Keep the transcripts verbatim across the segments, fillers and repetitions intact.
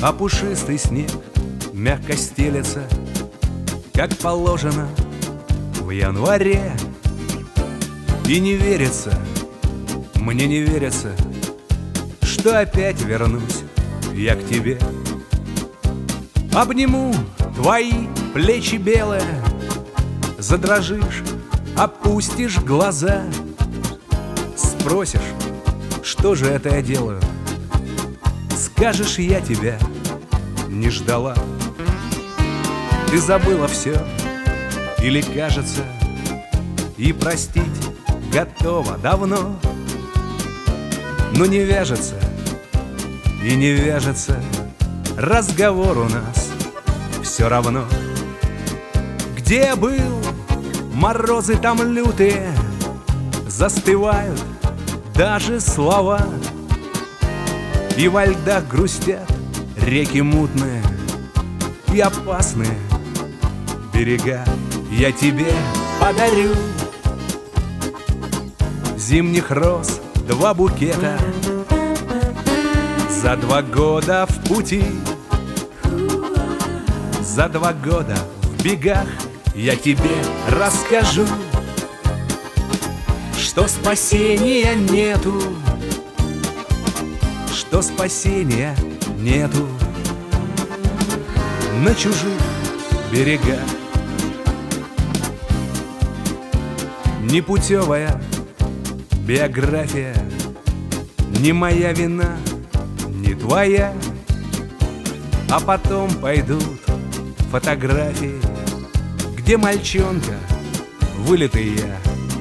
А пушистый снег мягко стелется, как положено в январе. И не верится, мне не верится, что опять вернусь я к тебе. Обниму твои плечи белые, задрожишь, опустишь глаза, спросишь, что же это я делаю, скажешь, я тебя не ждала. Ты забыла все, или кажется, и простить готова давно. Но не вяжется и не вяжется разговор у нас все равно. Где был, морозы там лютые, застывают даже слова. И во льдах грустят реки мутные и опасные берега. Я тебе подарю зимних роз два букета за два года в пути. За два года в бегах я тебе расскажу, что спасения нету, что спасения нету на чужих берегах. Непутевая биография, не моя вина, не твоя. А потом пойдут фотографии, где мальчонка, вылитый я.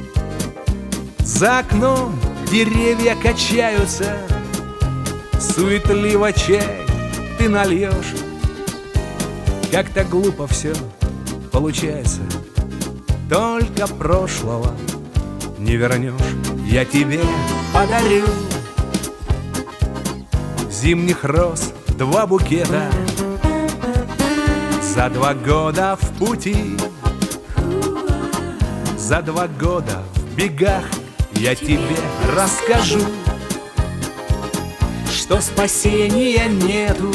За окном деревья качаются, суетливо чай ты нальешь. Как-то глупо все получается, только прошлого не вернешь. Я тебе подарю зимних роз два букета за два года в пути. За два года в бегах я тебе расскажу, что спасения нету,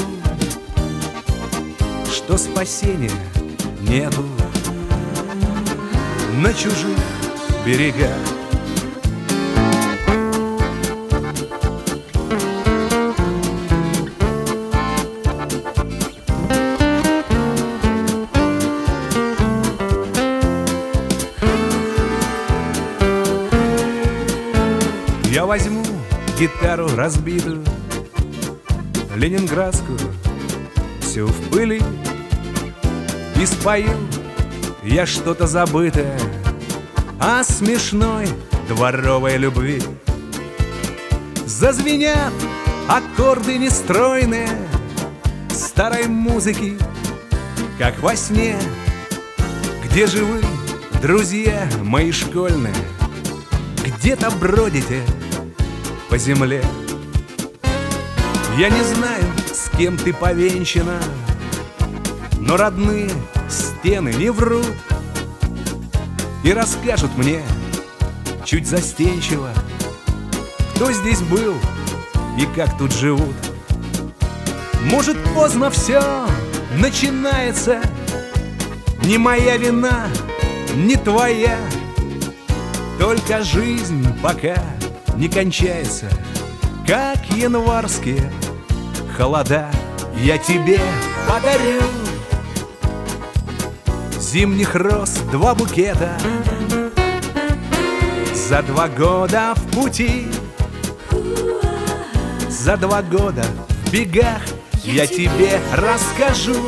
что спасения нету на чужих берегах. Я возьму гитару разбитую, ленинградскую, всю в пыли, и спою я что-то забытое о смешной дворовой любви. Зазвенят аккорды нестройные старой музыки, как во сне. Где же вы, друзья мои школьные? Где-то бродите по земле. Я не знаю, с кем ты повенчана, но родные стены не врут и расскажут мне чуть застенчиво, кто здесь был и как тут живут. Может, поздно все начинается, не моя вина, не твоя, только жизнь пока не кончается, как январские холода. Я тебе подарю зимних роз два букета за два года в пути. За два года в бегах я тебе расскажу,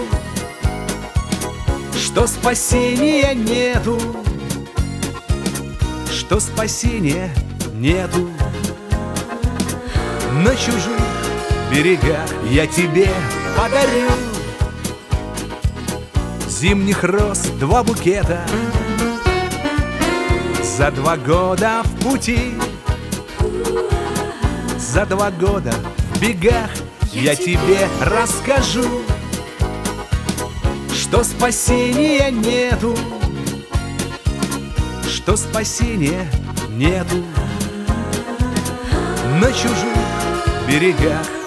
что спасения нету, что спасения нету на чужих берегах. Я тебе подарю зимних роз два букета за два года в пути. За два года в бегах я тебе расскажу, что спасения нету, что спасения нету на чужих берегах.